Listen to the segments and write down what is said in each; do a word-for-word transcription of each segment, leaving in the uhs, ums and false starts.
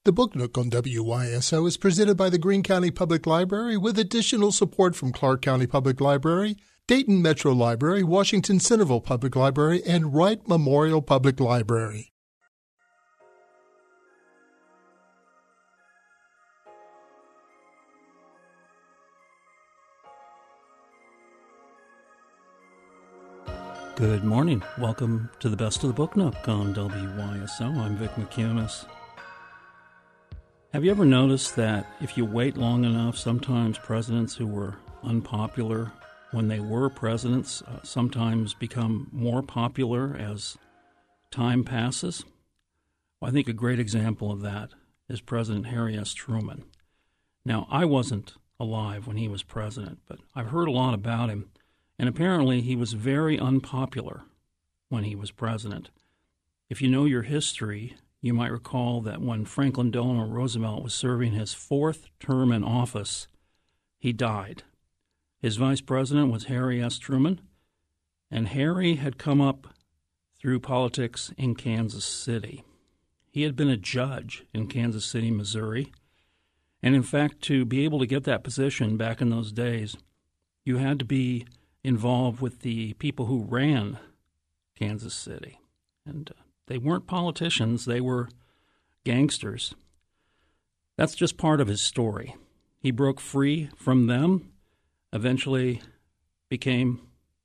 The Book Nook on W Y S O is presented by the Greene County Public Library with additional support from Clark County Public Library, Dayton Metro Library, Washington Centerville Public Library, and Wright Memorial Public Library. Good morning. Welcome to the Best of the Book Nook on W Y S O. I'm Vic McCunis. Have you ever noticed that if you wait long enough, sometimes presidents who were unpopular when they were presidents uh, sometimes become more popular as time passes? Well, I think a great example of that is President Harry S. Truman. Now, I wasn't alive when he was president, but I've heard a lot about him, and apparently he was very unpopular when he was president. If you know your history, you might recall that when Franklin Delano Roosevelt was serving his fourth term in office, he died. His vice president was Harry S. Truman, and Harry had come up through politics in Kansas City. He had been a judge in Kansas City, Missouri, and in fact, to be able to get that position back in those days, you had to be involved with the people who ran Kansas City. And uh, they weren't politicians, they were gangsters. That's just part of his story. He broke free from them, eventually became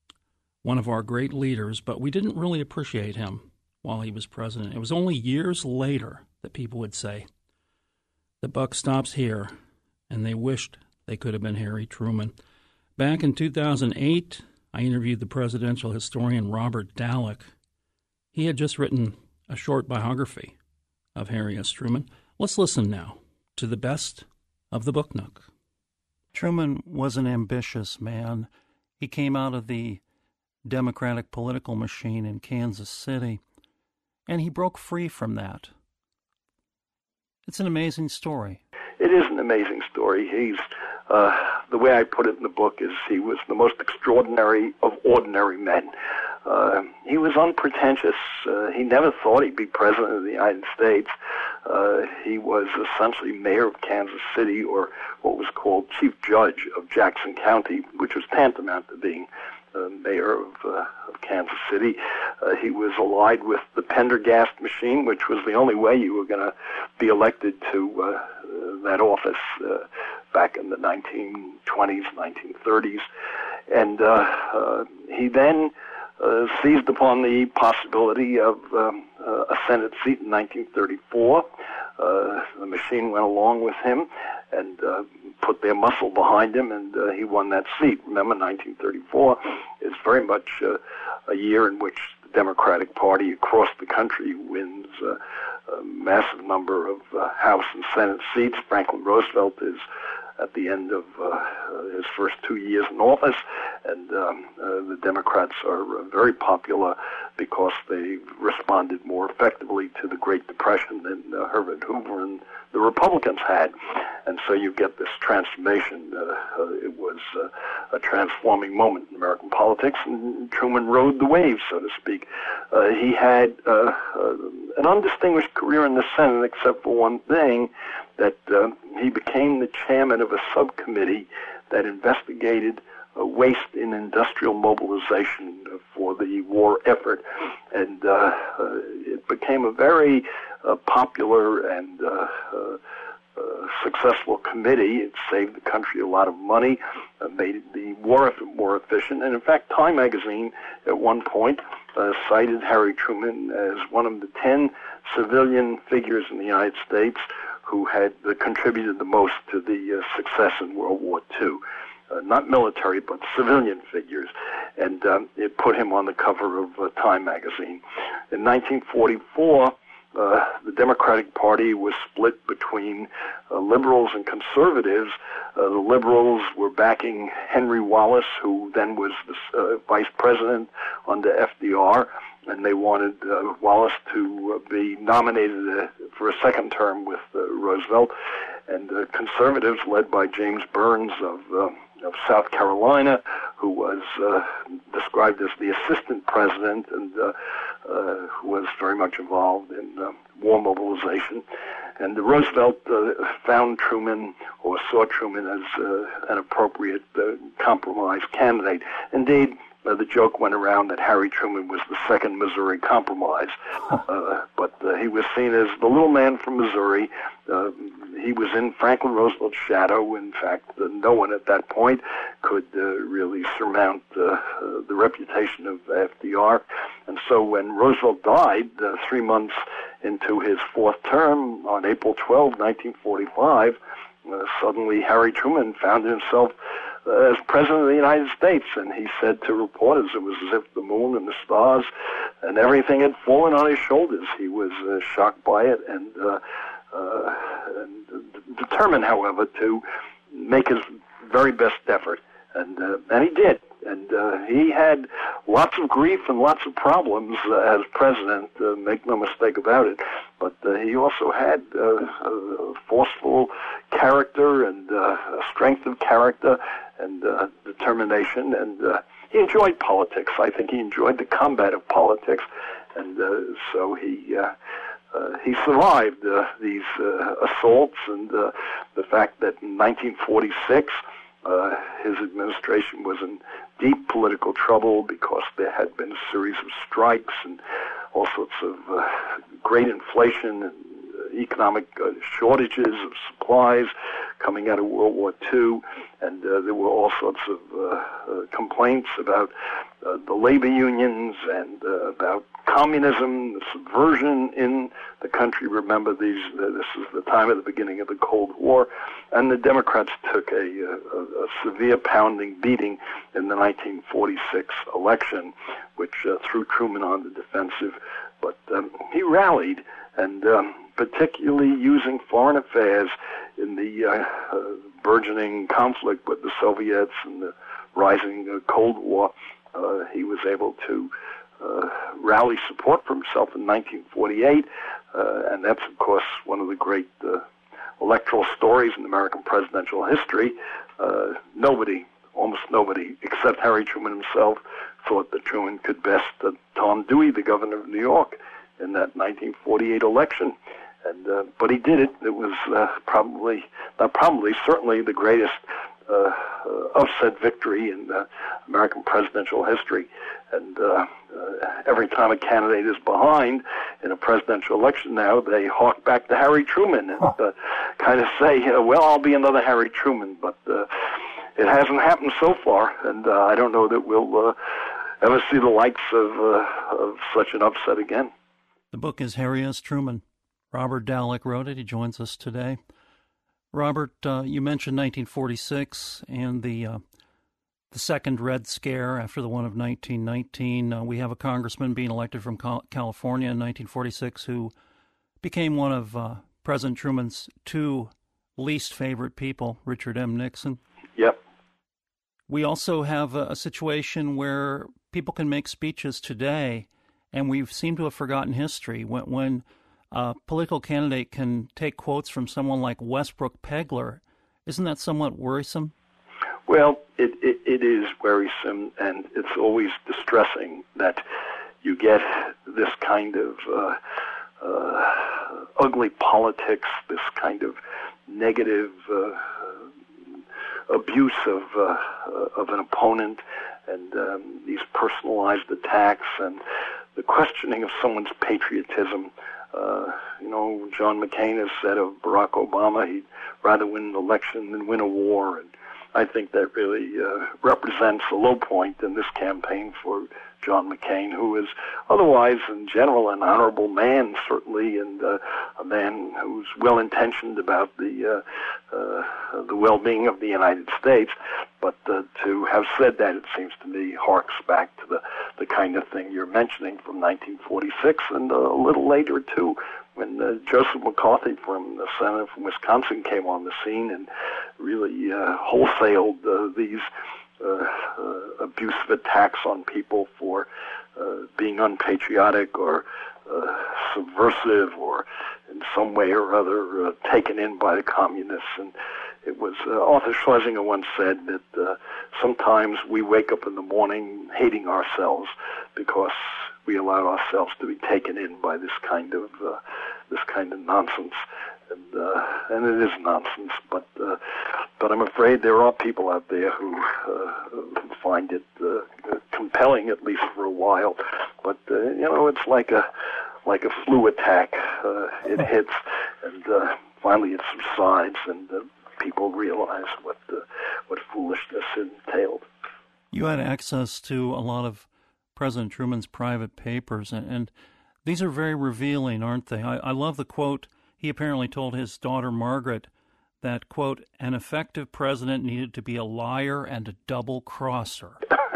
one of our great leaders, but we didn't really appreciate him while he was president. It was only years later that people would say, the buck stops here, and they wished they could have been Harry Truman. Back in two thousand eight, I interviewed the presidential historian Robert Dallek. He had just written a short biography of Harry S. Truman. Let's listen now to the best of the Book Nook. Truman was an ambitious man. He came out of the Democratic political machine in Kansas City, and he broke free from that. It's an amazing story. It is an amazing story. He's, uh, the way I put it in the book is he was the most extraordinary of ordinary men. Uh, he was unpretentious. Uh, he never thought he'd be president of the United States. Uh, he was essentially mayor of Kansas City, or what was called chief judge of Jackson County, which was tantamount to being uh, mayor of, uh, of Kansas City. Uh, he was allied with the Pendergast machine, which was the only way you were going to be elected to uh, uh, that office uh, back in the nineteen twenties, nineteen thirties. And uh, uh, he then Uh, seized upon the possibility of um, uh, a Senate seat in nineteen thirty-four. Uh, the machine went along with him and uh, put their muscle behind him, and uh, he won that seat. Remember, nineteen thirty-four is very much uh, a year in which the Democratic Party across the country wins uh, a massive number of uh, House and Senate seats. Franklin Roosevelt is at the end of uh, his first two years in office, and um, uh, the Democrats are uh, very popular because they responded more effectively to the Great Depression than uh, Herbert Hoover and the Republicans had. And so you get this transformation. Uh, uh, it was uh, a transforming moment in American politics, and Truman rode the wave, so to speak. Uh, he had uh, uh, an undistinguished career in the Senate, except for one thing, that uh, he became the chairman of a subcommittee that investigated uh, waste in industrial mobilization for the war effort. And uh, uh, it became a very uh, popular and uh, uh, uh, successful committee. It saved the country a lot of money, uh, made the war effort more efficient. And in fact, Time magazine at one point uh, cited Harry Truman as one of the ten civilian figures in the United States who had uh, contributed the most to the uh, success in World War Two. Uh, not military, but civilian figures. And um, it put him on the cover of uh, Time magazine. In nineteen forty-four, uh, the Democratic Party was split between uh, liberals and conservatives. Uh, the liberals were backing Henry Wallace, who then was the uh, vice president under F D R, and they wanted uh, Wallace to uh, be nominated uh, for a second term with uh, Roosevelt. And uh, conservatives, led by James Burns of uh, of South Carolina, who was uh, described as the assistant president and uh, uh, who was very much involved in uh, war mobilization, and Roosevelt uh, found Truman, or saw Truman as uh, an appropriate uh, compromise candidate. Indeed, uh, the joke went around that Harry Truman was the second Missouri Compromise, uh, but uh, he was seen as the little man from Missouri. Uh, he was in Franklin Roosevelt's shadow. In fact, uh, no one at that point could uh, really surmount uh, uh, the reputation of F D R. And so when Roosevelt died, uh, three months into his fourth term, on April twelfth, nineteen forty-five, uh, suddenly Harry Truman found himself uh, as President of the United States. And he said to reporters it was as if the moon and the stars and everything had fallen on his shoulders. He was uh, shocked by it and, uh, uh, and d- determined, however, to make his very best effort. And, uh, and he did. And uh, he had lots of grief and lots of problems uh, as president, uh, make no mistake about it. But uh, he also had uh, a forceful character and uh, a strength of character and uh, determination. And uh, he enjoyed politics. I think he enjoyed the combat of politics. And uh, so he uh, uh, he survived uh, these uh, assaults and uh, the fact that in nineteen forty-six, Uh, his administration was in deep political trouble because there had been a series of strikes and all sorts of uh, great inflation and uh, economic uh, shortages of supplies coming out of World War Two, and uh, there were all sorts of uh, uh, complaints about uh, the labor unions and uh, about communism, the subversion in the country. Remember, these uh, this is the time of the beginning of the Cold War, and the Democrats took a, a, a severe pounding beating in the nineteen forty-six election, which uh, threw Truman on the defensive. But um, he rallied, and um, particularly using foreign affairs in the uh, uh, burgeoning conflict with the Soviets and the rising uh, Cold War, uh, he was able to Uh, rally support for himself in nineteen forty-eight, uh, and that's, of course, one of the great uh, electoral stories in American presidential history. Uh, nobody, almost nobody, except Harry Truman himself, thought that Truman could best uh, Tom Dewey, the governor of New York, in that nineteen forty-eight election. And uh, but he did it. It was uh, probably, not probably, certainly the greatest uh, uh, upset victory in uh, American presidential history. And uh, uh, every time a candidate is behind in a presidential election now, they hark back to Harry Truman and uh, kind of say, uh, well, I'll be another Harry Truman. But uh, it hasn't happened so far, and uh, I don't know that we'll uh, ever see the likes of, uh, of such an upset again. The book is Harry S. Truman. Robert Dallek wrote it. He joins us today. Robert, uh, you mentioned nineteen forty-six and the uh, the second Red Scare after the one of nineteen nineteen. Uh, we have a congressman being elected from California in nineteen forty-six who became one of uh, President Truman's two least favorite people, Richard M. Nixon. Yep. We also have a, a situation where people can make speeches today, and we seem to have forgotten history. When, when a political candidate can take quotes from someone like Westbrook Pegler, isn't that somewhat worrisome? Well, it, it, it is worrisome, and it's always distressing that you get this kind of uh, uh, ugly politics, this kind of negative uh, abuse of uh, of an opponent, and um, these personalized attacks, and the questioning of someone's patriotism. Uh, you know, John McCain has said of Barack Obama he'd rather win an election than win a war, and I think that really uh, represents a low point in this campaign for John McCain, who is otherwise, in general, an honorable man, certainly, and uh, a man who's well-intentioned about the uh, uh, the well-being of the United States. But uh, to have said that, it seems to me, harks back to the, the kind of thing you're mentioning from nineteen forty-six and uh, a little later, too, when uh, Joseph McCarthy from the senator from Wisconsin came on the scene and really uh, wholesaled uh, these uh, uh, abusive attacks on people for uh, being unpatriotic or uh, subversive or in some way or other uh, taken in by the communists. And it was, uh, Arthur Schlesinger once said that uh, sometimes we wake up in the morning hating ourselves because we allow ourselves to be taken in by this kind of uh, this kind of nonsense. and uh, and it is nonsense. But uh, but I'm afraid there are people out there who uh, find it uh, compelling, at least for a while. But uh, you know, it's like a like a flu attack. Uh, it hits, and uh, finally it subsides, and uh, people realize what uh, what foolishness it entailed. You had access to a lot of President Truman's private papers, and, and these are very revealing, aren't they? I, I love the quote. He apparently told his daughter Margaret that, quote, an effective president needed to be a liar and a double-crosser.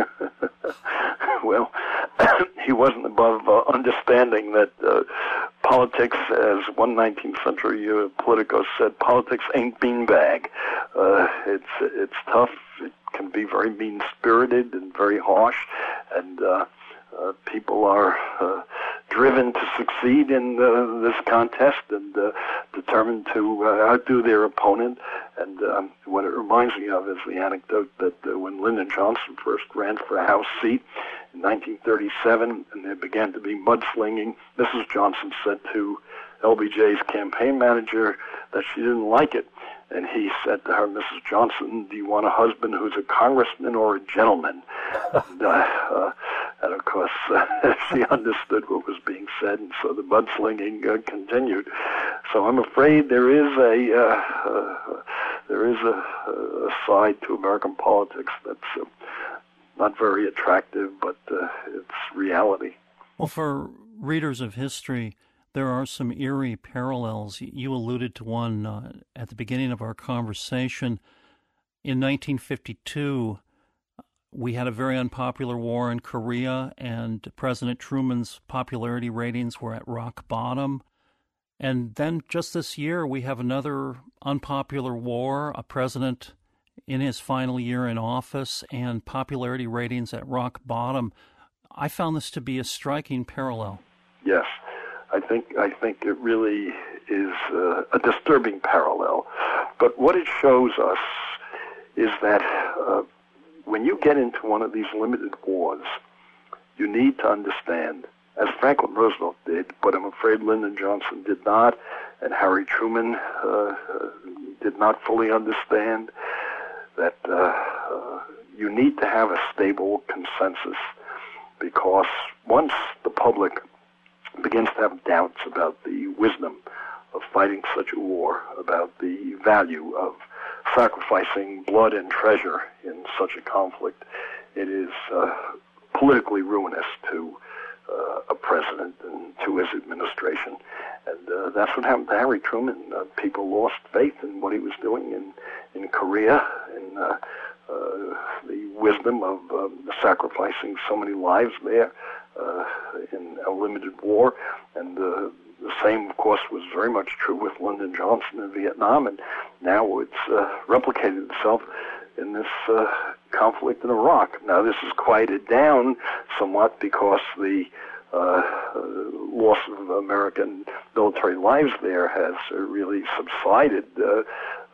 Well, he wasn't above uh, understanding that uh, politics, as one nineteenth century uh, Politico said, politics ain't beanbag. Uh, it's it's tough. It can be very mean-spirited and very harsh, and uh, uh, people are uh, driven to succeed in uh, this contest and uh, determined to uh, outdo their opponent. And um, what it reminds me of is the anecdote that uh, when Lyndon Johnson first ran for a House seat in nineteen thirty-seven, and there began to be mudslinging, Missus Johnson said to L B J's campaign manager that she didn't like it. And he said to her, Missus Johnson, do you want a husband who's a congressman or a gentleman? and, uh, uh, and, of course, uh, she understood what was being said, and so the mudslinging uh, continued. So I'm afraid there is a uh, uh, there is a, a side to American politics that's uh, not very attractive, but uh, it's reality. Well, for readers of history, there are some eerie parallels. You alluded to one uh, at the beginning of our conversation. In nineteen fifty-two, we had a very unpopular war in Korea, and President Truman's popularity ratings were at rock bottom. And then just this year, we have another unpopular war, a president in his final year in office, and popularity ratings at rock bottom. I found this to be a striking parallel. Yes. I think I think it really is uh, a disturbing parallel. But what it shows us is that uh, when you get into one of these limited wars, you need to understand, as Franklin Roosevelt did, but I'm afraid Lyndon Johnson did not, and Harry Truman uh, did not fully understand, that uh, uh, you need to have a stable consensus, because once the public begins to have doubts about the wisdom of fighting such a war, about the value of sacrificing blood and treasure in such a conflict, it is uh, politically ruinous to uh, a president and to his administration. And uh, that's what happened to Harry Truman. Uh, people lost faith in what he was doing in, in Korea, and uh, uh, the wisdom of um, sacrificing so many lives there Uh, in a limited war, and uh, the same, of course, was very much true with Lyndon Johnson in Vietnam, and now it's uh, replicated itself in this uh, conflict in Iraq. Now, this is quieted down somewhat because the uh, uh, loss of American military lives there has uh, really subsided, uh,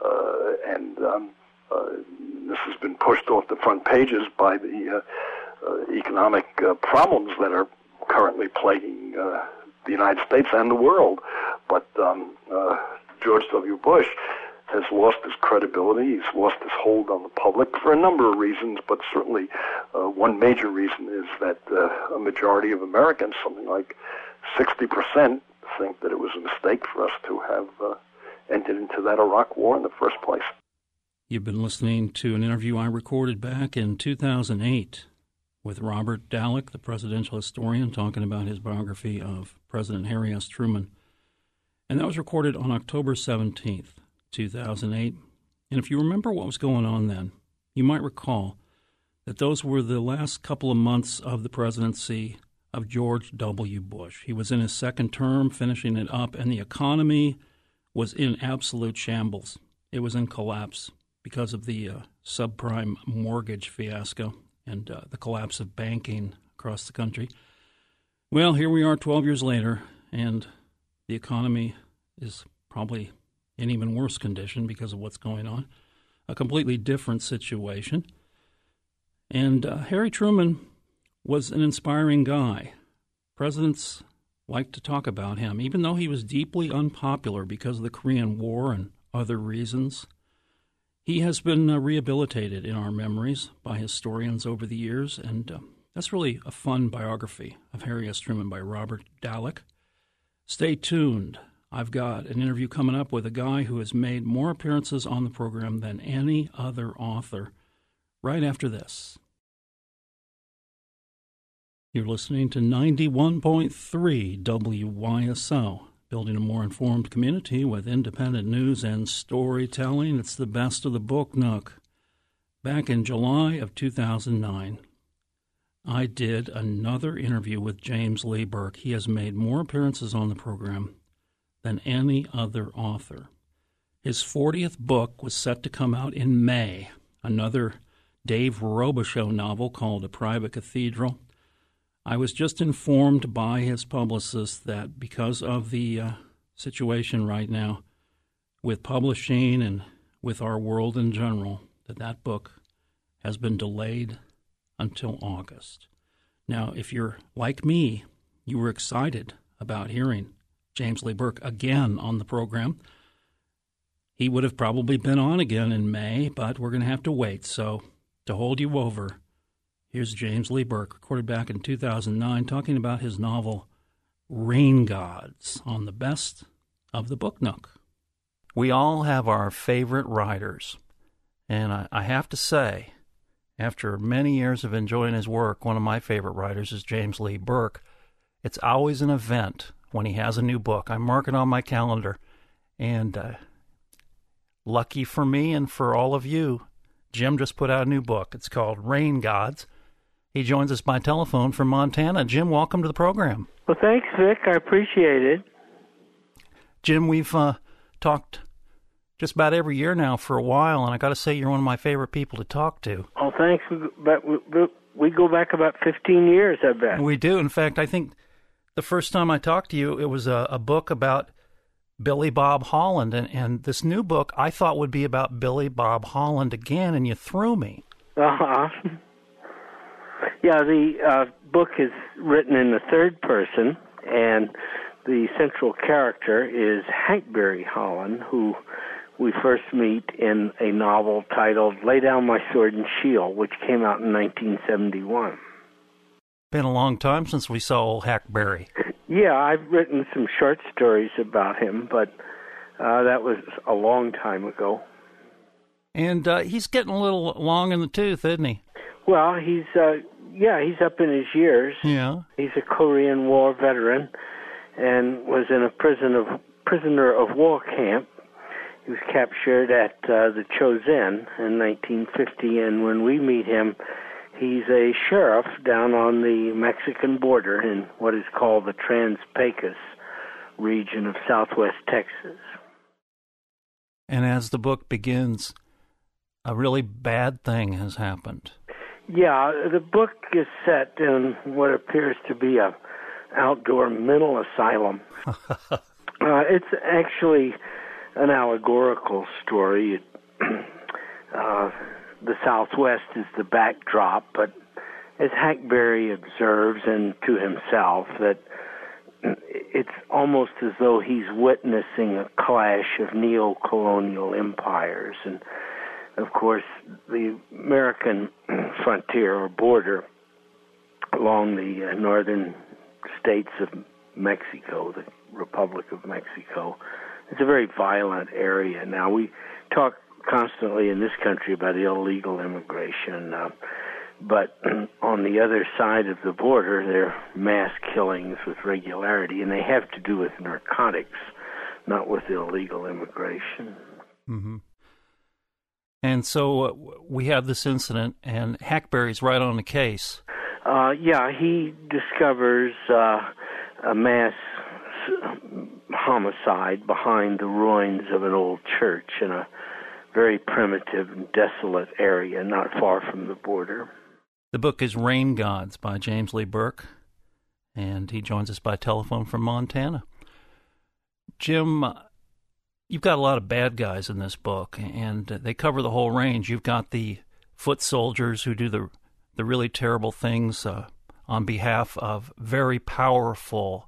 uh, and um, uh, this has been pushed off the front pages by the uh, Uh, economic uh, problems that are currently plaguing uh, the United States and the world. But um, uh, George W. Bush has lost his credibility. He's lost his hold on the public for a number of reasons, but certainly uh, one major reason is that uh, a majority of Americans, something like sixty percent, think that it was a mistake for us to have uh, entered into that Iraq war in the first place. You've been listening to an interview I recorded back in two thousand eight with Robert Dallek, the presidential historian, talking about his biography of President Harry S. Truman. And that was recorded on October seventeenth, two thousand eight. And if you remember what was going on then, you might recall that those were the last couple of months of the presidency of George W. Bush. He was in his second term, finishing it up, and the economy was in absolute shambles. It was in collapse because of the uh, subprime mortgage fiasco and uh, the collapse of banking across the country. Well, here we are twelve years later, and the economy is probably in even worse condition because of what's going on. A completely different situation. And uh, Harry Truman was an inspiring guy. Presidents like to talk about him, even though he was deeply unpopular because of the Korean War and other reasons. He has been uh, rehabilitated in our memories by historians over the years, and uh, that's really a fun biography of Harry S. Truman by Robert Dallek. Stay tuned. I've got an interview coming up with a guy who has made more appearances on the program than any other author right after this. You're listening to ninety-one point three W Y S O, building a more informed community with independent news and storytelling. It's the best of the Book Nook. Back in July of two thousand nine, I did another interview with James Lee Burke. He has made more appearances on the program than any other author. His fortieth book was set to come out in May, another Dave Robichaux novel called A Private Cathedral. I was just informed by his publicist that because of the uh, situation right now with publishing and with our world in general, that that book has been delayed until August. Now, if you're like me, you were excited about hearing James Lee Burke again on the program. He would have probably been on again in May, but we're going to have to wait. So to hold you over, here's James Lee Burke, recorded back in two thousand nine, talking about his novel Rain Gods on the best of the Book Nook. We all have our favorite writers, and I, I have to say, after many years of enjoying his work, one of my favorite writers is James Lee Burke. It's always an event when he has a new book. I mark it on my calendar, and uh, lucky for me and for all of you, Jim just put out a new book. It's called Rain Gods. He joins us by telephone from Montana. Jim, welcome to the program. Well, thanks, Vic. I appreciate it. Jim, we've uh, talked just about every year now for a while, and I got to say you're one of my favorite people to talk to. Oh, thanks. We, but we, we go back about fifteen years, I bet. We do. In fact, I think the first time I talked to you, it was a, a book about Billy Bob Holland, and, and this new book I thought would be about Billy Bob Holland again, and you threw me. Uh-huh. Yeah, the uh, book is written in the third person, and the central character is Hackberry Holland, who we first meet in a novel titled Lay Down My Sword and Shield, which came out in nineteen seventy-one. Been a long time since we saw old Hackberry. Yeah, I've written some short stories about him, but uh, that was a long time ago. And uh, he's getting a little long in the tooth, isn't he? Well, he's, uh, yeah, he's up in his years. Yeah. He's a Korean War veteran and was in a prison of prisoner of war camp. He was captured at uh, the Chosin in nineteen fifty, and when we meet him, he's a sheriff down on the Mexican border in what is called the Trans-Pecos region of southwest Texas. And as the book begins, a really bad thing has happened. Yeah, the book is set in what appears to be a outdoor mental asylum. uh, it's actually an allegorical story. It, uh, the Southwest is the backdrop, but as Hackberry observes and to himself, that it's almost as though he's witnessing a clash of neo-colonial empires. And, of course, the American frontier or border along the uh, northern states of Mexico, the Republic of Mexico, it's a very violent area. Now, we talk constantly in this country about illegal immigration, uh, but on the other side of the border, there are mass killings with regularity, and they have to do with narcotics, not with illegal immigration. Mm-hmm. And so uh, we have this incident, and Hackberry's right on the case. Uh, yeah, he discovers uh, a mass homicide behind the ruins of an old church in a very primitive and desolate area not far from the border. The book is Rain Gods by James Lee Burke, and he joins us by telephone from Montana. Jim, uh, you've got a lot of bad guys in this book, and they cover the whole range. You've got the foot soldiers who do the the really terrible things uh, on behalf of very powerful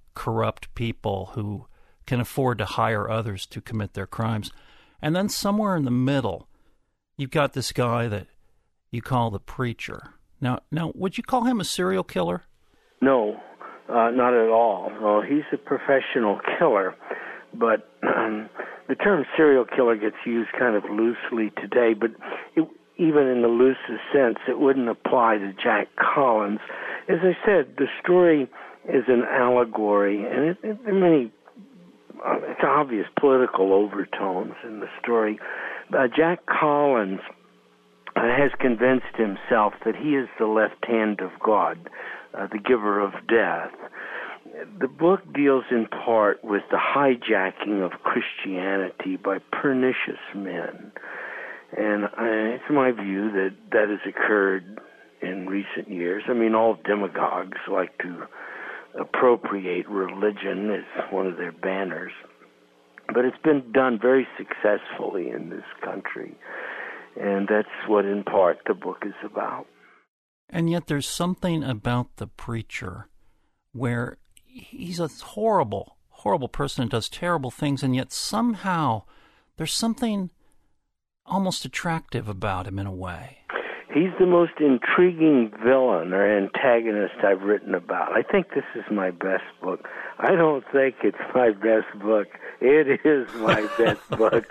corrupt people who can afford to hire others to commit their crimes. And then somewhere in the middle, you've got this guy that you call the preacher. Now, now, would you call him a serial killer? No, uh, not at all. No, he's a professional killer, but um, the term serial killer gets used kind of loosely today, but it, even in the loosest sense, it wouldn't apply to Jack Collins. As I said, the story is an allegory, and it, it, there are many uh, it's obvious political overtones in the story. Uh, Jack Collins uh, has convinced himself that he is the left hand of God, uh, the giver of death. The book deals in part with the hijacking of Christianity by pernicious men. And uh, it's my view that that has occurred in recent years. I mean, all demagogues like to appropriate religion as one of their banners. But it's been done very successfully in this country. And that's what, in part, the book is about. And yet there's something about the preacher where he's a horrible, horrible person and does terrible things, and yet somehow there's something almost attractive about him in a way. He's the most intriguing villain or antagonist I've written about. I think this is my best book. I don't think it's my best book. It is my best book.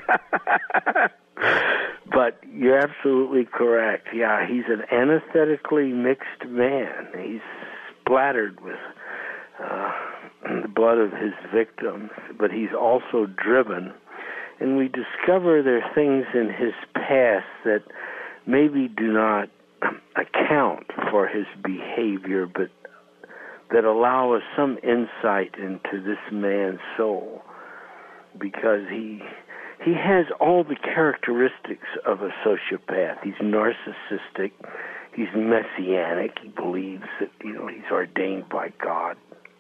But you're absolutely correct. Yeah, he's an anesthetically mixed man. He's splattered with uh, the blood of his victims, but he's also driven. And we discover there are things in his past that maybe do not account for his behavior, but that allow us some insight into this man's soul, because he he has all the characteristics of a sociopath. He's narcissistic, he's messianic, he believes that, you know, he's ordained by God.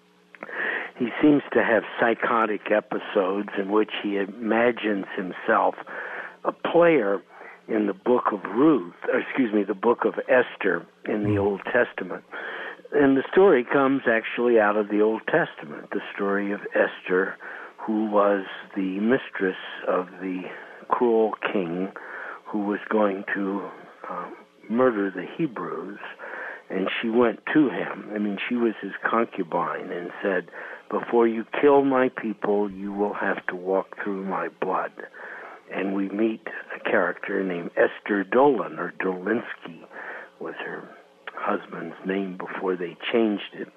He seems to have psychotic episodes in which he imagines himself a player in the book of Ruth, or excuse me, the book of Esther in the Old Testament. And the story comes actually out of the Old Testament, the story of Esther, who was the mistress of the cruel king who was going to uh, murder the Hebrews. And she went to him. I mean, she was his concubine and said, "Before you kill my people, you will have to walk through my blood." And we meet a character named Esther Dolan, or Dolinsky was her husband's name before they changed it.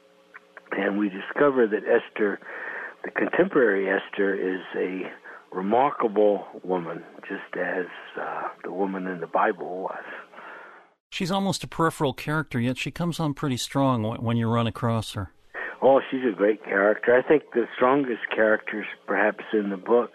And we discover that Esther, the contemporary Esther, is a remarkable woman, just as uh, the woman in the Bible was. She's almost a peripheral character, yet she comes on pretty strong when you run across her. Oh, she's a great character. I think the strongest characters, perhaps, in the book,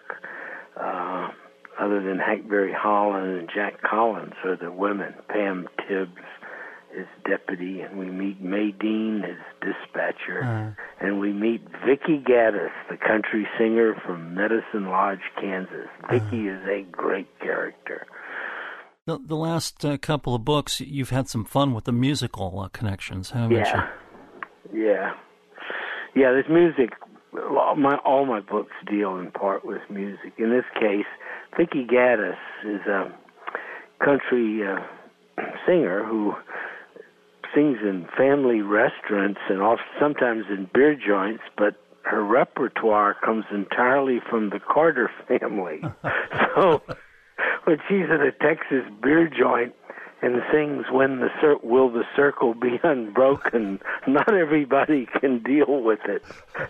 uh, other than Hackberry Holland and Jack Collins, are the women. Pam Tibbs, his deputy, and we meet May Dean, his dispatcher, uh. and we meet Vicki Gaddis, the country singer from Medicine Lodge, Kansas. Vicki uh. is a great character. The, the last uh, couple of books, you've had some fun with the musical uh, connections, haven't yeah. you? Yeah. Yeah, there's music. My, all my books deal in part with music. In this case, Vicki Gaddis is a country uh, singer who sings in family restaurants and also sometimes in beer joints, but her repertoire comes entirely from the Carter family. So when she's at a Texas beer joint and sings "When the Cir- Will the Circle Be Unbroken," not everybody can deal with it.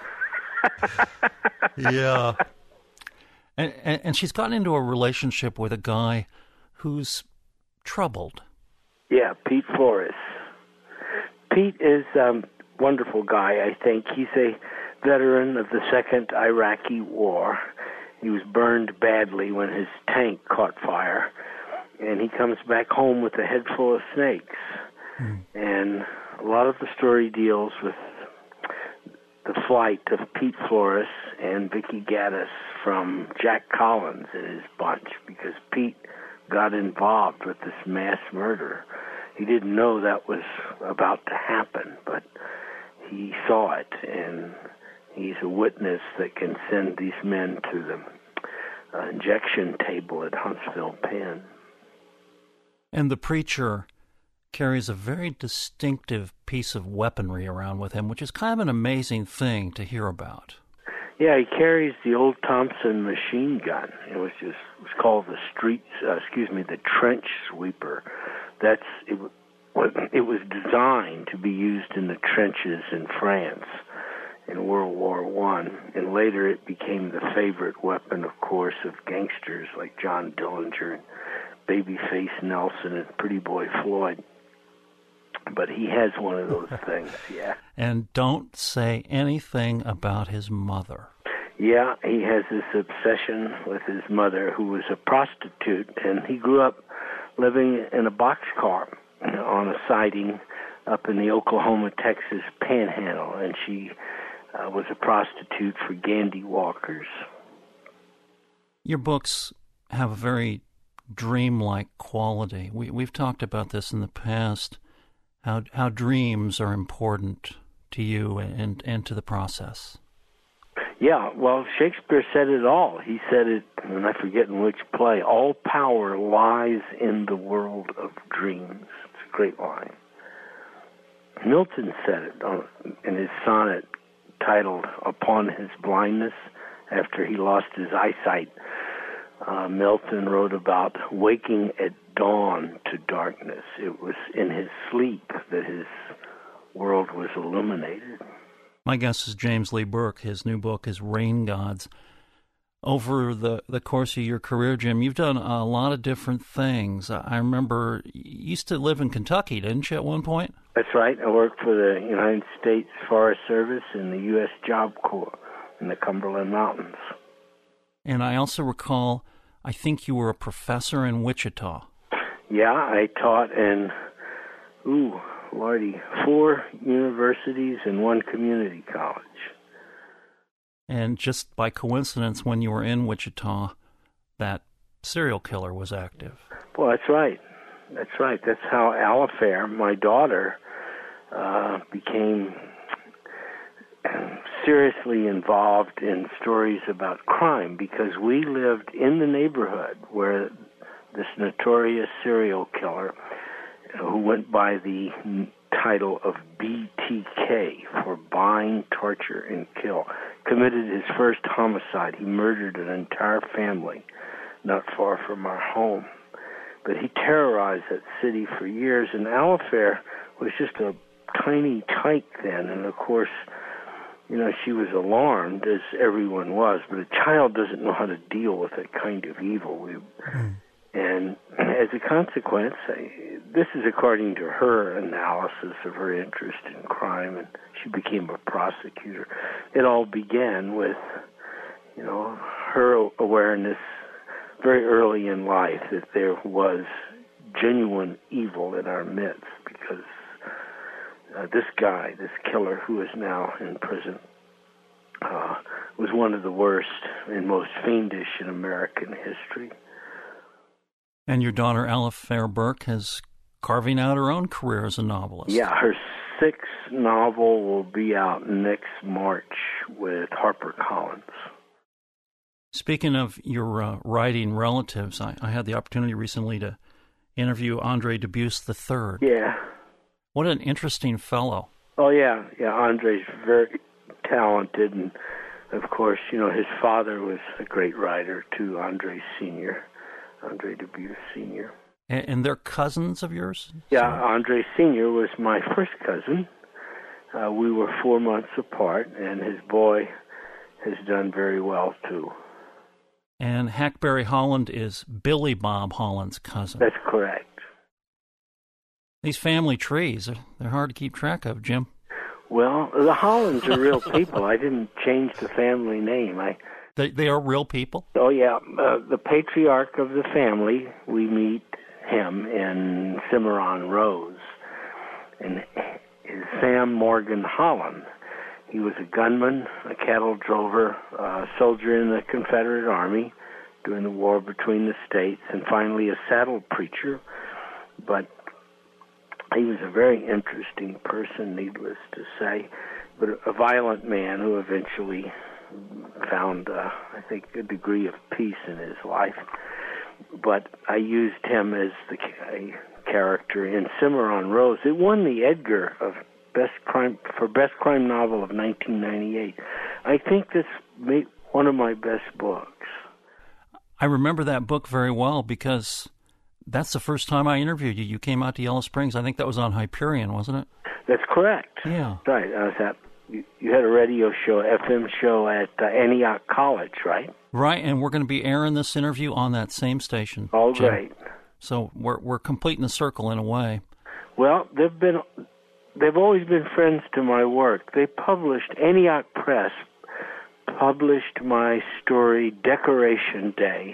Yeah. And, and and she's gotten into a relationship with a guy who's troubled. Yeah, Pete Flores. Pete is a wonderful guy, I think. He's a veteran of the Second Iraqi War. He was burned badly when his tank caught fire, and he comes back home with a head full of snakes. Mm. And a lot of the story deals with the flight of Pete Flores and Vicki Gaddis from Jack Collins and his bunch, because Pete got involved with this mass murder. He didn't know that was about to happen, but he saw it, and he's a witness that can send these men to the uh, injection table at Huntsville Penn. And the preacher carries a very distinctive piece of weaponry around with him, which is kind of an amazing thing to hear about. Yeah, he carries the old Thompson machine gun. It was just it was called the street, uh, excuse me, the trench sweeper. That's it. Was, it was designed to be used in the trenches in France in World War One, and later it became the favorite weapon, of course, of gangsters like John Dillinger and Babyface Nelson and Pretty Boy Floyd. But he has one of those things, yeah. And don't say anything about his mother. Yeah, he has this obsession with his mother, who was a prostitute, and he grew up living in a boxcar on a siding up in the Oklahoma, Texas panhandle, and she uh, was a prostitute for Gandy Walkers. Your books have a very dreamlike quality. We, we've talked about this in the past, how how dreams are important to you and, and to the process. Yeah, well, Shakespeare said it all. He said it, and I forget in which play, all power lies in the world of dreams. It's a great line. Milton said it on, in his sonnet titled Upon His Blindness, after he lost his eyesight. Uh, Milton wrote about waking at dawn to darkness. It was in his sleep that his world was illuminated. My guest is James Lee Burke. His new book is Rain Gods. Over the, the course of your career, Jim, you've done a lot of different things. I remember you used to live in Kentucky, didn't you, at one point? That's right. I worked for the United States Forest Service and the U S Job Corps in the Cumberland Mountains. And I also recall, I think you were a professor in Wichita. Yeah, I taught in, ooh, Lordy, four universities and one community college. And just by coincidence, when you were in Wichita, that serial killer was active. Well, that's right. That's right. That's how Alifair, my daughter, uh, became seriously involved in stories about crime, because we lived in the neighborhood where this notorious serial killer, who went by the title of B T K, for bind, torture, and kill, committed his first homicide. He murdered an entire family not far from our home. But he terrorized that city for years, and Alifair was just a tiny tyke then, and of course, you know, she was alarmed, as everyone was, but a child doesn't know how to deal with that kind of evil. We, mm. And as a consequence, I, this is according to her analysis of her interest in crime, and she became a prosecutor. It all began with, you know, her awareness very early in life that there was genuine evil in our midst, because uh, this guy, this killer who is now in prison, uh, was one of the worst and most fiendish in American history. And your daughter, Alifair Burke, is carving out her own career as a novelist. Yeah, her sixth novel will be out next March with HarperCollins. Speaking of your uh, writing relatives, I, I had the opportunity recently to interview Andre Dubus the third. Yeah. What an interesting fellow. Oh, yeah. Yeah, Andre's very talented. And, of course, you know, his father was a great writer, too, Andre Senior, Andre Dubus Senior And, and they're cousins of yours? Yeah, Andre Senior was my first cousin. Uh, we were four months apart, and his boy has done very well, too. And Hackberry Holland is Billy Bob Holland's cousin. That's correct. These family trees, they're hard to keep track of, Jim. Well, the Hollands are real people. I didn't change the family name. I. They they are real people? Oh, yeah. Uh, the patriarch of the family, we meet him in Cimarron Rose, and is Sam Morgan Holland. He was a gunman, a cattle drover, a soldier in the Confederate Army during the war between the states, and finally a saddle preacher. But he was a very interesting person, needless to say. but a violent man who eventually found, uh, I think, a degree of peace in his life. But I used him as the a character in Cimarron Rose. It won the Edgar of best crime for best crime novel of nineteen ninety-eight. I think this made one of my best books. I remember that book very well because that's the first time I interviewed you. You came out to Yellow Springs. I think that was on Hyperion, wasn't it? That's correct. Yeah. Right. I was at, you, you had a radio show, F M show at uh, Antioch College, right? Right, and we're going to be airing this interview on that same station. Oh, Jim. great. So we're we're completing the circle in a way. Well, they've been they've always been friends to my work. They published Antioch Press published my story Decoration Day.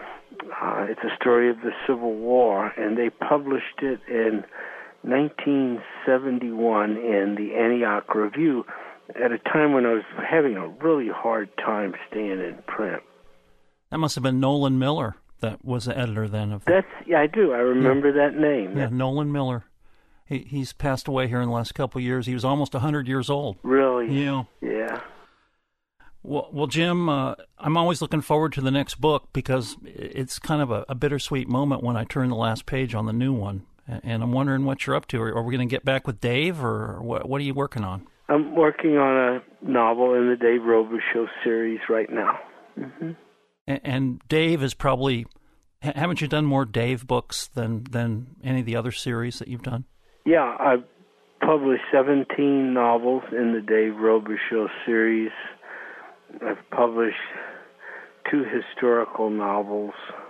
Uh, it's a story of the Civil War, and they published it in nineteen seventy-one in the Antioch Review at a time when I was having a really hard time staying in print. That must have been Nolan Miller that was the editor then. Of the... That's yeah, I do. I remember yeah. that name. Yeah, Nolan Miller. He he's passed away here in the last couple of years. He was almost a hundred years old. Really? Yeah. Yeah. Well, well, Jim, uh, I'm always looking forward to the next book because it's kind of a, a bittersweet moment when I turn the last page on the new one. And I'm wondering what you're up to. Are, are we going to get back with Dave, or what, what are you working on? I'm working on a novel in the Dave Robichaux series right now. Mm-hmm. And, and Dave is probably, haven't you done more Dave books than, than any of the other series that you've done? Yeah, I've published seventeen novels in the Dave Robichaux series. I've published two historical novels.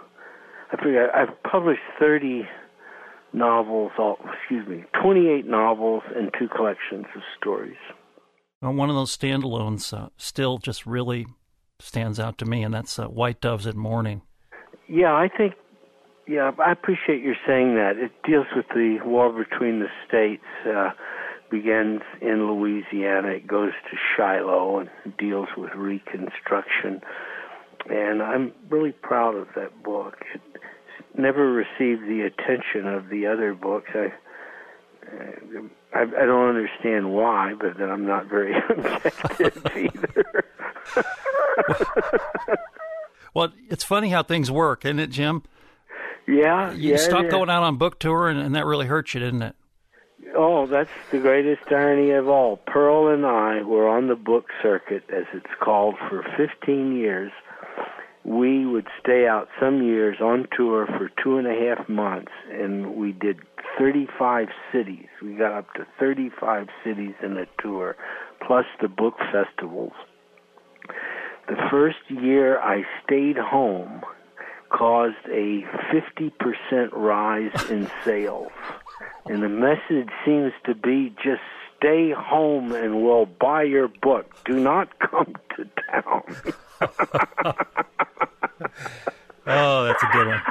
I forget, I've published thirty novels, all, excuse me, twenty-eight novels and two collections of stories. Well, one of those standalones uh, still just really stands out to me, and that's uh, White Doves at Morning. Yeah, I think, yeah, I appreciate your saying that. It deals with the war between the states, uh, begins in Louisiana, it goes to Shiloh and deals with Reconstruction. And I'm really proud of that book. It never received the attention of the other books. I, I, I don't understand why, but then I'm not very objective either. Well, it's funny how things work, isn't it, Jim? Yeah. You yeah, stopped yeah. going out on book tour, and, and that really hurt you, didn't it? Oh, that's the greatest irony of all. Pearl and I were on the book circuit, as it's called, for fifteen years. We would stay out some years on tour for two and a half months, and we did thirty-five cities. We got up to thirty-five cities in a tour, plus the book festivals. The first year I stayed home caused a fifty percent rise in sales. And the message seems to be just stay home and we'll buy your book. Do not come to town. Oh, that's a good one.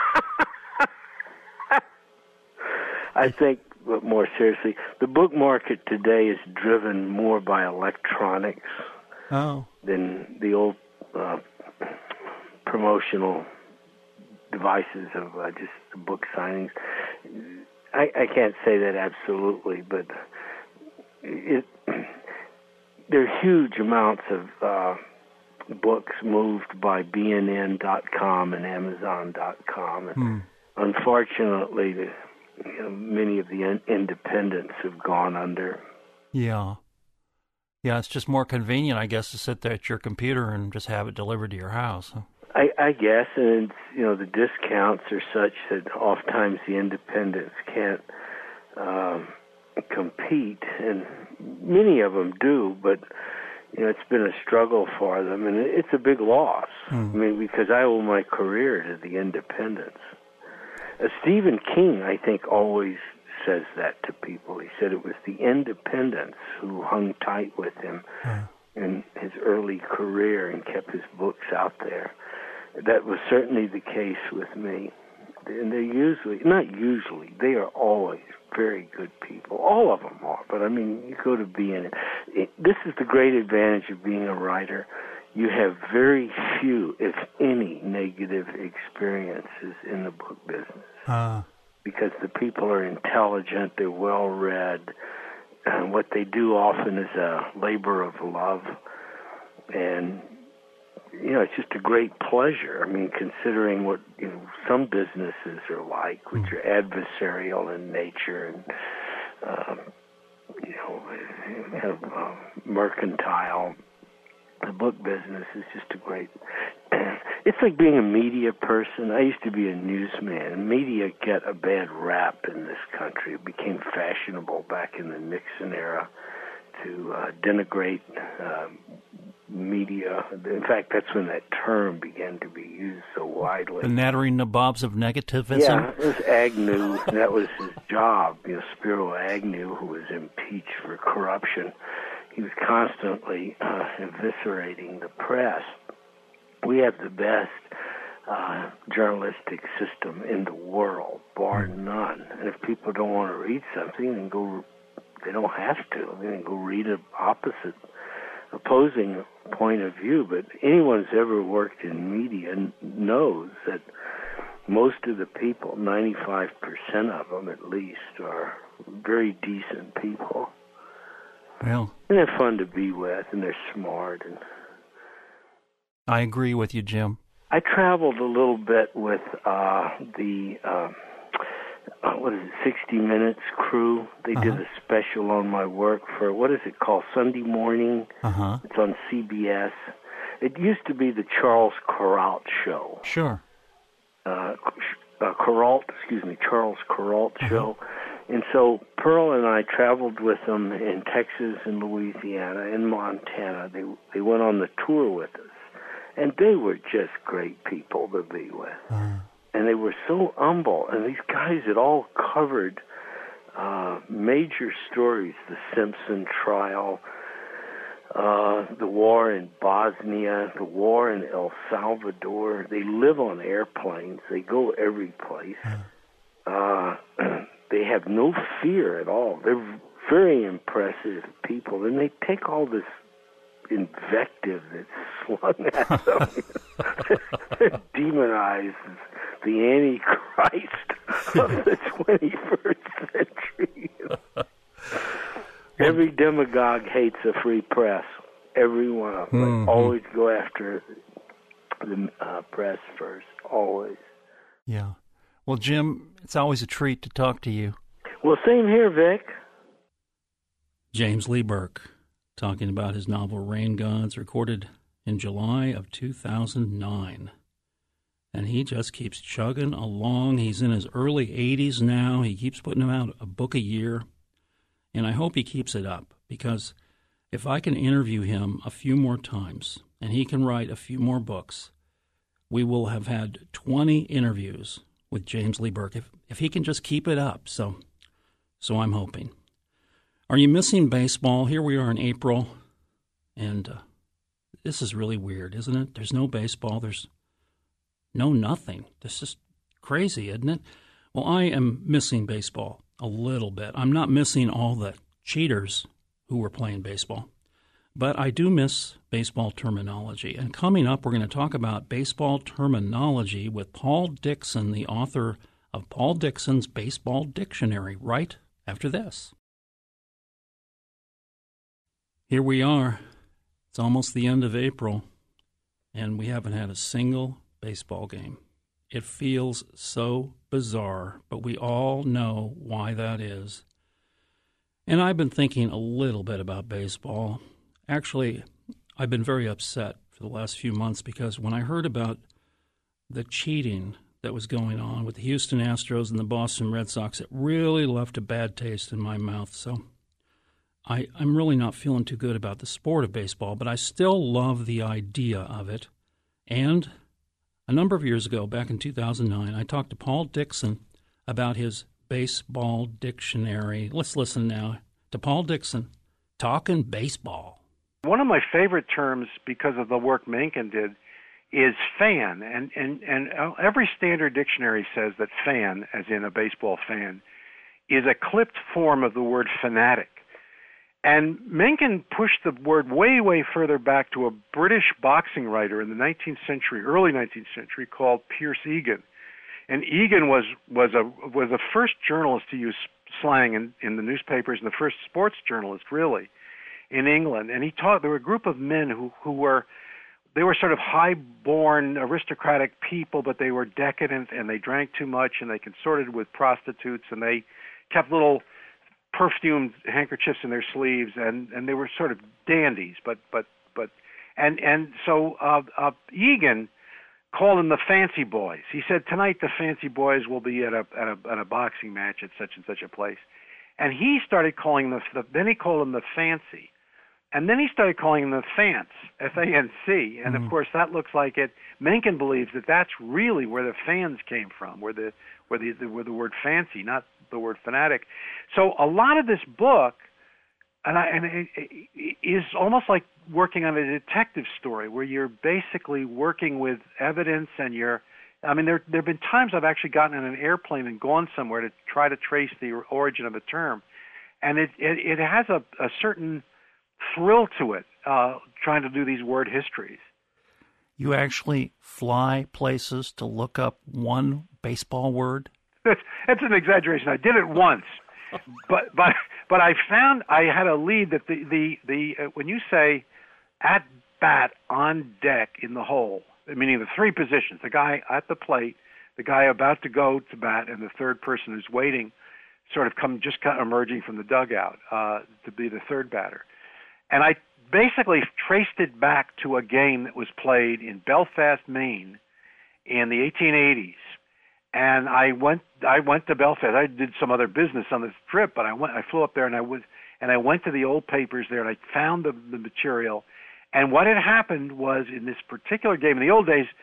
I think, but more seriously, the book market today is driven more by electronics oh. than the old uh, promotional devices of uh, just book signings. I, I can't say that absolutely, but it, there are huge amounts of uh, books moved by B N N dot com and Amazon dot com. And hmm. unfortunately, the, you know, many of the in- independents have gone under. Yeah. Yeah, it's just more convenient, I guess, to sit there at your computer and just have it delivered to your house. Huh? I, I guess, and it's, you know, the discounts are such that oftentimes the independents can't um, compete, and many of them do, but you know, it's been a struggle for them, and it's a big loss. Mm. I mean, because I owe my career to the independents. Uh, Stephen King, I think, always says that to people. He said it was the independents who hung tight with him mm. in his early career and kept his books out there. That was certainly the case with me. And they're usually, not usually, they are always very good people. All of them are. But, I mean, you go to be in it. it this is the great advantage of being a writer. You have very few, if any, negative experiences in the book business. Uh. Because the people are intelligent, they're well-read, and what they do often is a labor of love. And, you know, it's just a great pleasure. I mean, considering what, you know, some businesses are like, which are adversarial in nature and, um, you know, kind of uh, mercantile. The book business is just a great... It's like being a media person. I used to be a newsman. Media get a bad rap in this country. It became fashionable back in the Nixon era to uh, denigrate uh, media. In fact, that's when that term began to be used so widely. The nattering nabobs of negativism? Yeah, it was Agnew. That was his job. You know, Spiro Agnew, who was impeached for corruption. He was constantly uh, eviscerating the press. We have the best uh, journalistic system in the world, bar none. And if people don't want to read something, then go. They don't have to. They can go read an opposite, opposing point of view. But anyone who's ever worked in media knows that most of the people, ninety-five percent of them at least, are very decent people. Well, and they're fun to be with, and they're smart. And I agree with you, Jim. I traveled a little bit with uh, the, uh, uh, what is it, sixty minutes crew. They uh-huh. did a special on my work for, what is it called, Sunday Morning. Uh-huh. It's on C B S. It used to be the Charles Kuralt Show. Sure. Uh, uh, Kuralt, excuse me, Charles Kuralt uh-huh. Show. And so Pearl and I traveled with them in Texas and Louisiana and Montana. They they went on the tour with us. And they were just great people to be with. Uh-huh. And they were so humble. And these guys had all covered uh, major stories, the Simpson trial, uh, the war in Bosnia, the war in El Salvador. They live on airplanes. They go every place. Uh-huh. Uh They have no fear at all. They're very impressive people, and they take all this invective that's slung at them. They're demonized as the Antichrist of the twenty-first century. Every demagogue hates a free press. Every one of them. Mm-hmm. Always go after the uh, press first. Always. Yeah. Well, Jim, it's always a treat to talk to you. Well, same here, Vic. James Lee Burke, talking about his novel Rain Gods, recorded in July of two thousand nine. And he just keeps chugging along. He's in his early eighties now. He keeps putting out a book a year. And I hope he keeps it up, because if I can interview him a few more times and he can write a few more books, we will have had twenty interviews with James Lee Burke, if, if he can just keep it up. So so I'm hoping. Are you missing baseball? Here we are in April, and uh, this is really weird, isn't it? There's no baseball. There's no nothing. This is crazy, isn't it? Well, I am missing baseball a little bit. I'm not missing all the cheaters who were playing baseball, but I do miss baseball terminology. And coming up, we're going to talk about baseball terminology with Paul Dixon, the author of Paul Dixon's Baseball Dictionary, right after this. Here we are. It's almost the end of April, and we haven't had a single baseball game. It feels so bizarre, but we all know why that is. And I've been thinking a little bit about baseball. Actually, I've been very upset for the last few months because when I heard about the cheating that was going on with the Houston Astros and the Boston Red Sox, it really left a bad taste in my mouth. So I, I'm really not feeling too good about the sport of baseball, but I still love the idea of it. And a number of years ago, back in two thousand nine, I talked to Paul Dixon about his baseball dictionary. Let's listen now to Paul Dixon talking baseball. One of my favorite terms, because of the work Mencken did, is fan. And, and, and every standard dictionary says that fan, as in a baseball fan, is a clipped form of the word fanatic. And Mencken pushed the word way, way further back to a British boxing writer in the nineteenth century, early nineteenth century, called Pierce Egan. And Egan was was a was the first journalist to use slang in, in the newspapers and the first sports journalist, really, in England. And he taught, there were a group of men who, who were, they were sort of high-born, aristocratic people, but they were decadent, and they drank too much, and they consorted with prostitutes, and they kept little perfumed handkerchiefs in their sleeves, and, and they were sort of dandies, but, but, but, and, and so uh, uh, Egan called them the Fancy Boys. He said, tonight the Fancy Boys will be at a, at a, at a boxing match at such and such a place. And he started calling them, the, then he called them the Fancy. And then he started calling them the Fants, F A N C. And, mm-hmm. of course, that looks like it. Mencken believes that that's really where the fans came from, where the where the, the, where the word fancy, not the word fanatic. So a lot of this book and, I, and it, it is almost like working on a detective story where you're basically working with evidence and you're – I mean, there there have been times I've actually gotten in an airplane and gone somewhere to try to trace the origin of a term. And it, it, it has a, a certain – thrill to it, uh, trying to do these word histories. You actually fly places to look up one baseball word? That's, that's an exaggeration. I did it once, but but but I found I had a lead that the the the uh, when you say at bat, on deck, in the hole, meaning the three positions, the guy at the plate, the guy about to go to bat, and the third person who's waiting, sort of come just kind of emerging from the dugout uh, to be the third batter. And I basically traced it back to a game that was played in Belfast, Maine, in the eighteen eighties. And I went, I went to Belfast. I did some other business on this trip, but I went, I flew up there, and I was, and I went to the old papers there, and I found the, the material. And what had happened was, in this particular game, in the old days,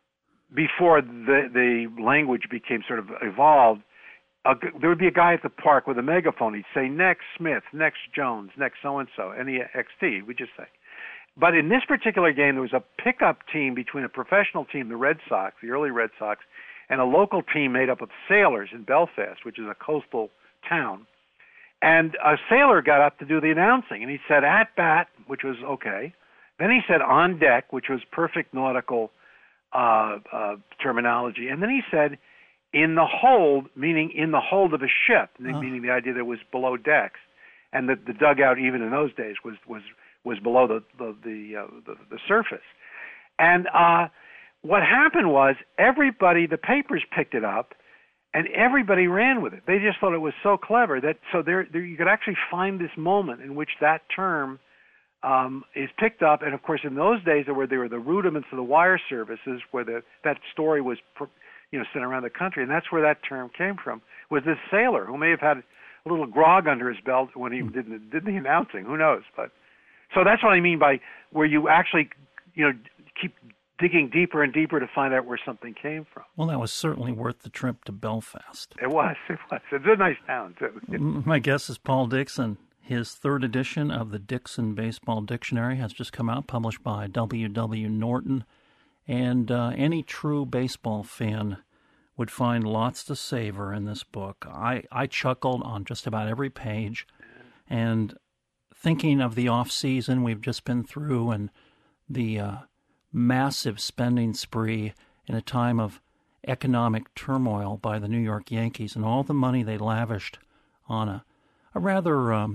before the the language became sort of evolved, Uh, there would be a guy at the park with a megaphone. He'd say, next Smith, next Jones, next so-and-so, N E X T, we'd just say. But in this particular game, there was a pickup team between a professional team, the Red Sox, the early Red Sox, and a local team made up of sailors in Belfast, which is a coastal town. And a sailor got up to do the announcing, and he said, at bat, which was okay. Then he said, on deck, which was perfect nautical uh, uh, terminology. And then he said, in the hold, meaning in the hold of a ship, oh. meaning the idea that it was below decks, and that the dugout, even in those days, was was was below the the the, uh, the, the surface. And uh, what happened was everybody, the papers picked it up, and everybody ran with it. They just thought it was so clever that so there, there you could actually find this moment in which that term um, is picked up. And of course, in those days, there were there were the rudiments of the wire services, where the that story was. Pr- you know, sent around the country, and that's where that term came from, was this sailor who may have had a little grog under his belt when he did the, did the announcing. Who knows? But so that's what I mean by where you actually, you know, keep digging deeper and deeper to find out where something came from. Well, that was certainly worth the trip to Belfast. It was. It was. It's a nice town, too. My guest is Paul Dixon. His third edition of the Dixon Baseball Dictionary has just come out, published by W W. Norton. And uh, any true baseball fan would find lots to savor in this book. I, I chuckled on just about every page. And thinking of the off-season we've just been through and the uh, massive spending spree in a time of economic turmoil by the New York Yankees and all the money they lavished on a, a rather um,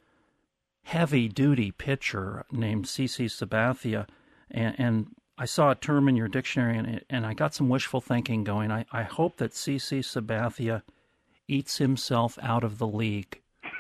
heavy-duty pitcher named CeCe Sabathia, and, and I saw a term in your dictionary, and, and I got some wishful thinking going. I, I hope that CeCe Sabathia eats himself out of the league.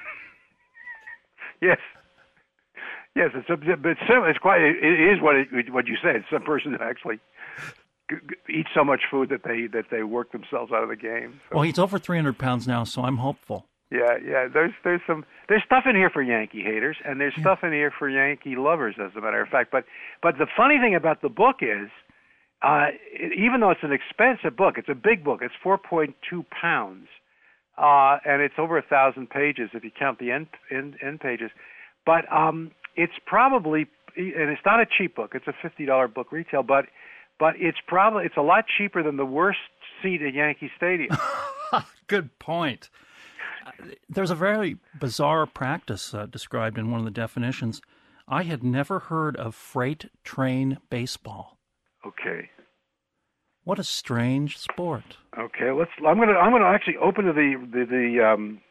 Yes. Yes, it's, a, it's, it's quite, it is what it, what you said. Some person that actually eat so much food that they that they work themselves out of the game. So. Well, he's over three hundred pounds now, so I'm hopeful. Yeah, yeah. There's there's some there's stuff in here for Yankee haters, and there's yeah. stuff in here for Yankee lovers, as a matter of fact. But but the funny thing about the book is, uh, it, even though it's an expensive book, it's a big book. It's four point two pounds, uh, and it's over a thousand pages if you count the end end, end pages. But um, it's probably, and it's not a cheap book. It's a fifty dollar book retail, but but it's probably it's a lot cheaper than the worst seat at Yankee Stadium. Good point. There's a very bizarre practice uh, described in one of the definitions. I had never heard of freight train baseball. Okay. What a strange sport. Okay, let's. I'm gonna. I'm gonna actually open to the the, the um,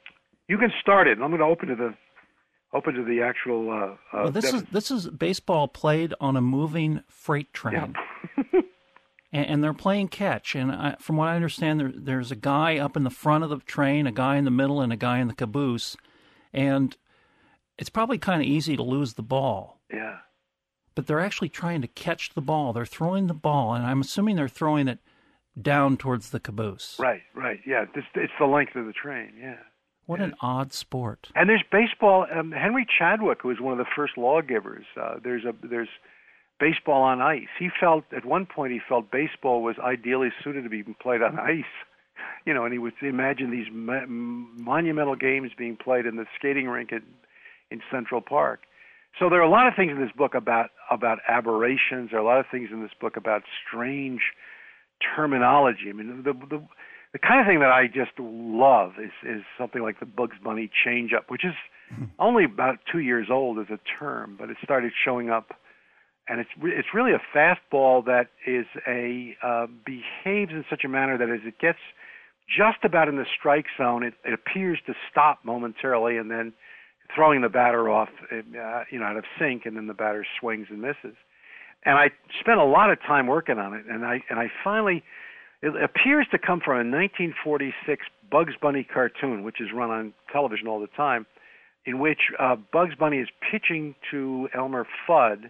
You can start it, and I'm going to open to the open to the actual. Uh, uh, well, this is this is baseball played on a moving freight train, yeah. and, and they're playing catch. And I, from what I understand, there, there's a guy up in the front of the train, a guy in the middle, and a guy in the caboose, and it's probably kind of easy to lose the ball. Yeah. But they're actually trying to catch the ball. They're throwing the ball, and I'm assuming they're throwing it down towards the caboose. Right, right, yeah. It's, it's the length of the train, yeah. What yeah. an odd sport. And there's baseball. Um, Henry Chadwick, who was one of the first lawgivers, uh, there's a there's baseball on ice. He felt, at one point, he felt baseball was ideally suited to be played on ice. You know, and he would imagine these mo- monumental games being played in the skating rink in, in Central Park. So there are a lot of things in this book about about aberrations. There are a lot of things in this book about strange terminology. I mean, the the, the kind of thing that I just love is, is something like the Bugs Bunny changeup, which is only about two years old as a term, but it started showing up, and it's it's really a fastball that is a uh, behaves in such a manner that as it gets just about in the strike zone, it, it appears to stop momentarily, and then throwing the batter off, uh, you know, out of sync, and then the batter swings and misses. And I spent a lot of time working on it, and I and I finally, it appears to come from a nineteen forty-six Bugs Bunny cartoon, which is run on television all the time, in which uh, Bugs Bunny is pitching to Elmer Fudd,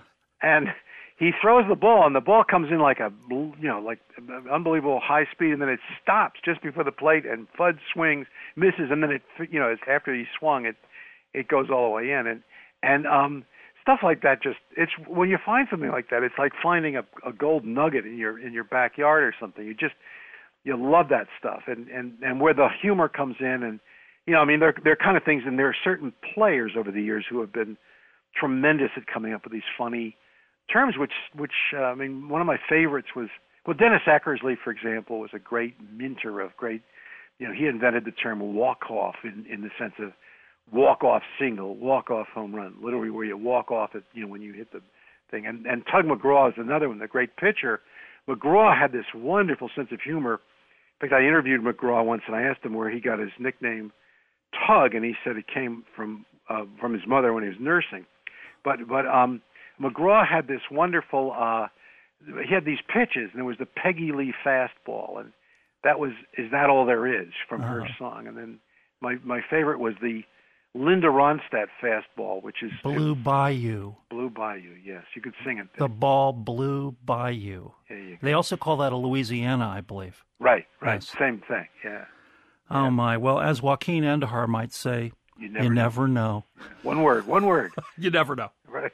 and he throws the ball, and the ball comes in like a, you know, like unbelievable high speed, and then it stops just before the plate, and Fudd swings, misses, and then it, you know, after he swung, it it goes all the way in, and and um, stuff like that. Just it's when you find something like that, it's like finding a, a gold nugget in your in your backyard or something. You just you love that stuff, and and and where the humor comes in, and you know, I mean, there there are kind of things, and there are certain players over the years who have been tremendous at coming up with these funny terms. Which which uh, I mean, one of my favorites was well, Dennis Eckersley, for example, was a great minter of great. You know, he invented the term walk off in in the sense of walk-off single, walk-off home run, literally where you walk off it, you know, when you hit the thing. And, and Tug McGraw is another one, the great pitcher. McGraw had this wonderful sense of humor. In fact, I interviewed McGraw once, and I asked him where he got his nickname Tug, and he said it came from uh, from his mother when he was nursing. But but um, McGraw had this wonderful, uh, he had these pitches, and there was the Peggy Lee fastball, and that was, Is That All There Is, from uh-huh. her song. And then my, my favorite was the Linda Ronstadt fastball, which is Blue Bayou. Blue Bayou, yes. You could sing it. The ball blew by you. There you go. They also call that a Louisiana, I believe. Right, right. Yes. Same thing, yeah. Oh, yeah. my. Well, as Joaquin Endahar might say, you never, you know. never know. One word, one word. You never know. Right.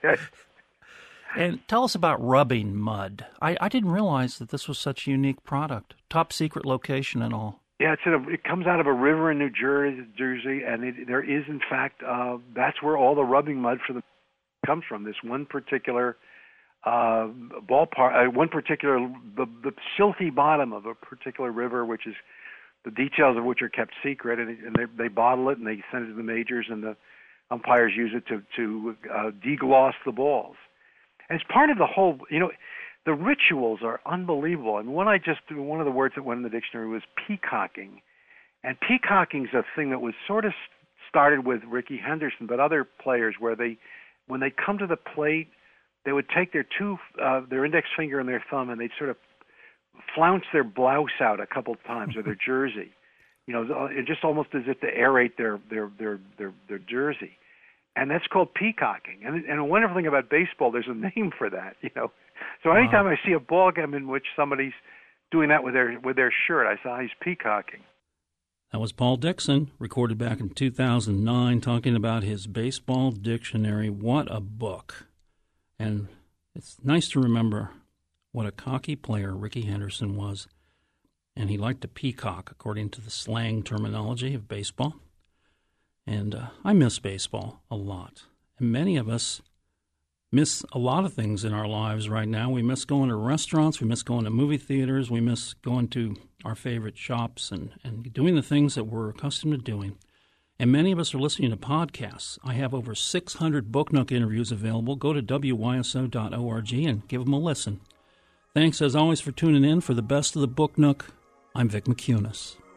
And tell us about rubbing mud. I, I didn't realize that this was such a unique product. Top secret location and all. Yeah, it's in a, it comes out of a river in New Jersey, Jersey, and it, there is, in fact, uh, that's where all the rubbing mud for the comes from. This one particular uh, ballpark, uh, one particular the, the silty bottom of a particular river, which is the details of which are kept secret, and, and they, they bottle it and they send it to the majors, and the umpires use it to to uh, degloss the balls. And it's part of the whole, you know. The rituals are unbelievable. And one I just one of the words that went in the dictionary was peacocking. And peacocking is a thing that was sort of started with Rickey Henderson, but other players where they, when they come to the plate, they would take their two, uh, their index finger and their thumb, and they'd sort of flounce their blouse out a couple of times or their jersey, you know, just almost as if to aerate their their their their, their jersey. And that's called peacocking. And and a wonderful thing about baseball, there's a name for that, you know. So anytime wow. I see a ball game in which somebody's doing that with their with their shirt, I say, oh, he's peacocking. That was Paul Dixon, recorded back in two thousand nine, talking about his baseball dictionary. What a book. And it's nice to remember what a cocky player Rickey Henderson was. And he liked to peacock, according to the slang terminology of baseball. And uh, I miss baseball a lot. And many of us miss a lot of things in our lives right now. We miss going to restaurants. We miss going to movie theaters. We miss going to our favorite shops and, and doing the things that we're accustomed to doing. And many of us are listening to podcasts. I have over six hundred Book Nook interviews available. Go to W Y S O dot org and give them a listen. Thanks, as always, for tuning in. For the best of the Book Nook, I'm Vic McCunis.